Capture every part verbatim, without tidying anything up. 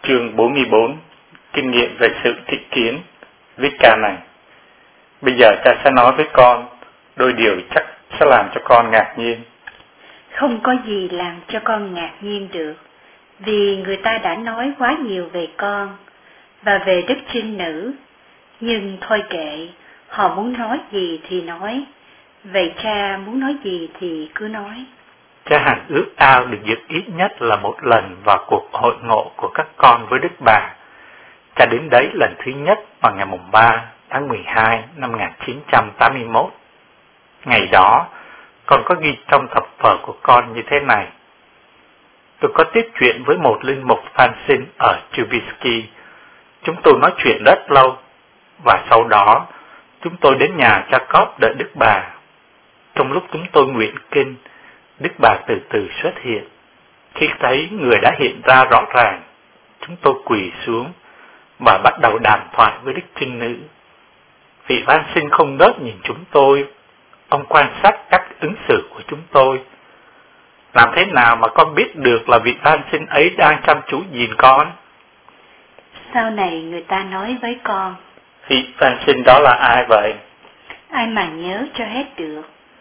Chương bốn mươi bốn. Kinh nghiệm về sự thị kiến. Viết ca này. Bây giờ cha sẽ nói với con đôi điều chắc sẽ làm cho con ngạc nhiên. Không có gì làm cho con ngạc nhiên được, vì người ta đã nói quá nhiều về con và về đức trinh nữ. Nhưng thôi kệ, họ muốn nói gì thì nói. Vậy cha muốn nói gì thì cứ nói. Cha hằng ước ao được dự ít nhất là một lần vào cuộc hội ngộ của các con với Đức Bà. Cha đến đấy lần thứ nhất vào ngày mùng ba tháng mười hai năm một nghìn chín trăm tám mươi mốt. Ngày đó, con có ghi trong thập phở của con như thế này. Tôi có tiếp chuyện với một linh mục Phan Sinh ở Chubisky. Chúng tôi nói chuyện rất lâu, và sau đó chúng tôi đến nhà cha Cóp đợi Đức Bà. Trong lúc chúng tôi nguyện kinh, Đức Bà từ từ xuất hiện. Khi thấy người đã hiện ra rõ ràng, chúng tôi quỳ xuống và bắt đầu đàm thoại với Đức Trinh Nữ. Vị Phan Sinh không ngớt nhìn chúng tôi. Ông quan sát các ứng xử của chúng tôi. Làm thế nào mà con biết được là vị Phan Sinh ấy đang chăm chú nhìn con? Sau này người ta nói với con. Vị Phan Sinh đó là ai vậy? Ai mà nhớ cho hết được.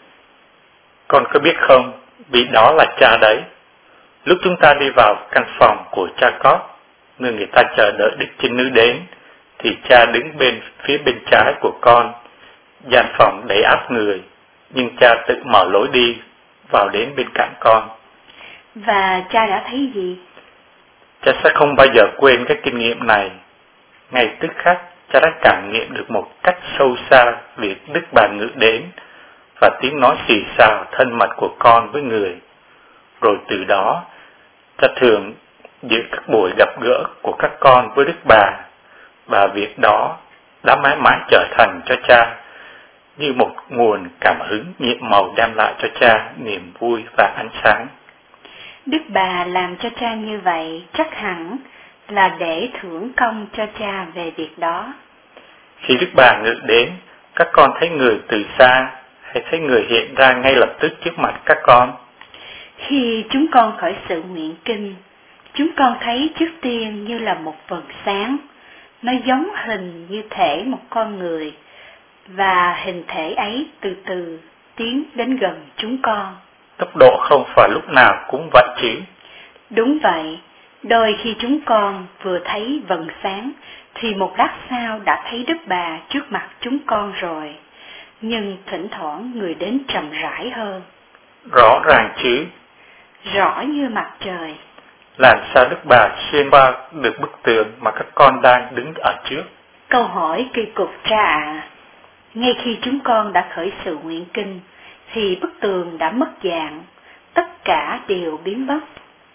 Con có biết không, vị đó là cha đấy. Lúc chúng ta đi vào căn phòng của cha Cóp, nơi người ta chờ đợi Đức Trinh Nữ đến, thì cha đứng bên phía bên trái của con. Gian phòng đầy áp người, nhưng cha tự mở lối đi vào đến bên cạnh con. Và cha đã thấy gì? Cha sẽ không bao giờ quên cái kinh nghiệm này. Ngay tức khắc, cha đã cảm nghiệm được một cách sâu xa việc Đức Bà ngự đến và tiếng nói xì xào thân mật của con với người. Rồi từ đó, cha thường giữ các buổi gặp gỡ của các con với Đức Bà, và việc đó đã mãi mãi trở thành cho cha như một nguồn cảm hứng nhiệm màu đem lại cho cha niềm vui và ánh sáng. Đức Bà làm cho cha như vậy chắc hẳn là để thưởng công cho cha về việc đó. Khi Đức Bà ngự đến, các con thấy người từ xa hay thấy người hiện ra ngay lập tức trước mặt các con? Khi chúng con khởi sự nguyện kinh, chúng con thấy trước tiên như là một vầng sáng. Nó giống hình như thể một con người, và hình thể ấy từ từ tiến đến gần chúng con. Tốc độ không phải lúc nào cũng vậy chứ? Đúng vậy, đôi khi chúng con vừa thấy vầng sáng, thì một lát sau đã thấy Đức Bà trước mặt chúng con rồi. Nhưng thỉnh thoảng người đến chậm rãi hơn. Rõ ràng chứ? Rõ như mặt trời. Làm sao Đức Bà xuyên qua được bức tường mà các con đang đứng ở trước? Câu hỏi kỳ cục cha ạ. À. Ngay khi chúng con đã khởi sự nguyện kinh, thì bức tường đã mất dạng, tất cả đều biến mất.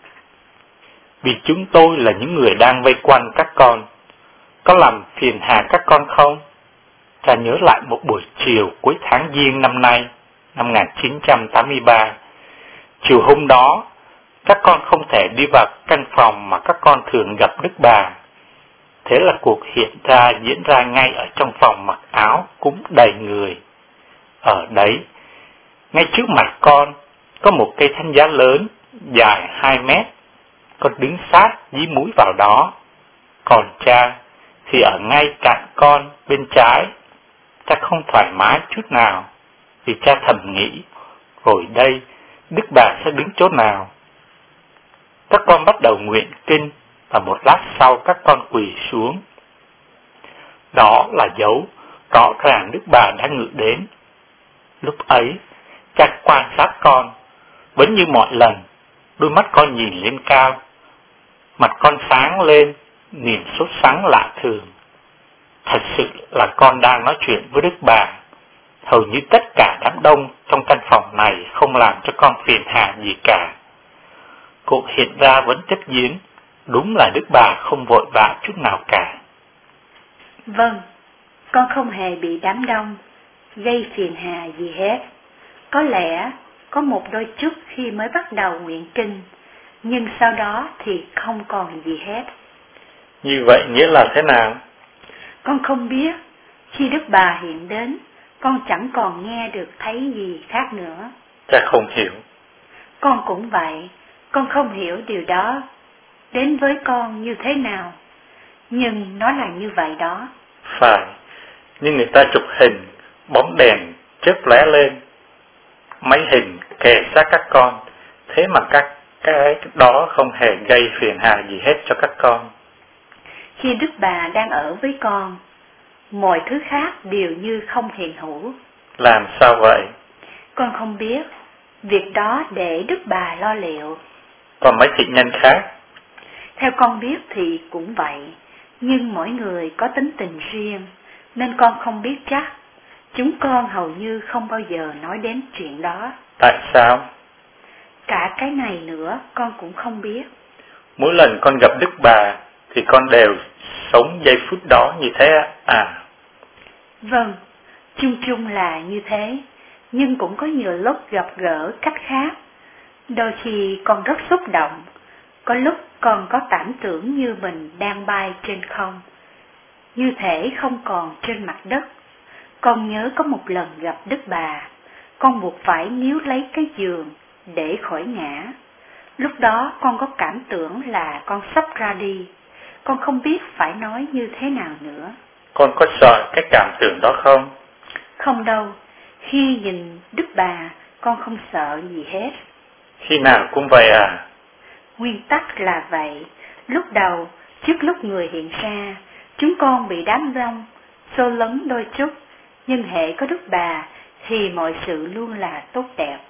Vì chúng tôi là những người đang vây quanh các con, có làm phiền hà các con không? Cha nhớ lại một buổi chiều cuối tháng Giêng năm nay, năm một nghìn chín trăm tám mươi ba. Chiều hôm đó, các con không thể đi vào căn phòng mà các con thường gặp Đức Bà. Thế là cuộc hiện ra diễn ra ngay ở trong phòng mặc áo cúng đầy người. Ở đấy, ngay trước mặt con, có một cây thánh giá lớn, dài hai mét. Con đứng sát dí mũi vào đó. Còn cha thì ở ngay cạnh con bên trái. Cha không thoải mái chút nào, vì cha thầm nghĩ, rồi đây, Đức Bà sẽ đứng chỗ nào? Các con bắt đầu nguyện kinh, và một lát sau các con quỳ xuống. Đó là dấu rõ ràng Đức Bà đã ngự đến. Lúc ấy, cha quan sát con, vẫn như mọi lần, đôi mắt con nhìn lên cao. Mặt con sáng lên, niềm sốt sắng lạ thường. Thật sự là con đang nói chuyện với Đức Bà. Hầu như tất cả đám đông trong căn phòng này không làm cho con phiền hà gì cả. Cuộc hiện ra vẫn tiếp diễn, đúng là Đức Bà không vội vã chút nào cả. Vâng, con không hề bị đám đông gây phiền hà gì hết. Có lẽ có một đôi chút khi mới bắt đầu nguyện kinh, nhưng sau đó thì không còn gì hết. Như vậy nghĩa là thế nào? Con không biết. Khi Đức Bà hiện đến, con chẳng còn nghe được thấy gì khác nữa. Cha không hiểu. Con cũng vậy, con không hiểu điều đó. đến với con như thế nào, nhưng nó là như vậy đó. Phải, nhưng người ta chụp hình, bóng đèn chớp lóe lên, máy hình kề sát các con, thế mà các cái đó không hề gây phiền hà gì hết cho các con. Khi Đức Bà đang ở với con, mọi thứ khác đều như không hiện hữu. Làm sao vậy? Con không biết, việc đó để Đức Bà lo liệu. Còn mấy thị nhân khác? Theo con biết thì cũng vậy, nhưng mỗi người có tính tình riêng, nên con không biết chắc. Chúng con hầu như không bao giờ nói đến chuyện đó. Tại sao? Cả cái này nữa con cũng không biết. Mỗi lần con gặp Đức Bà thì con đều sống giây phút đó như thế à? Vâng, chung chung là như thế, nhưng cũng có nhiều lúc gặp gỡ cách khác. Đôi khi con rất xúc động, có lúc con có cảm tưởng như mình đang bay trên không, như thể không còn trên mặt đất. Con nhớ có một lần gặp Đức Bà, con buộc phải níu lấy cái giường để khỏi ngã. Lúc đó con có cảm tưởng là con sắp ra đi, con không biết phải nói như thế nào nữa. Con có sợ cái cảm tưởng đó không? Không đâu, khi nhìn Đức Bà, con không sợ gì hết. Khi nào cũng vậy à? Nguyên tắc là vậy. Lúc đầu, trước lúc người hiện ra, chúng con bị đám đông xô lấn đôi chút, nhưng hễ có Đức Bà thì mọi sự luôn là tốt đẹp.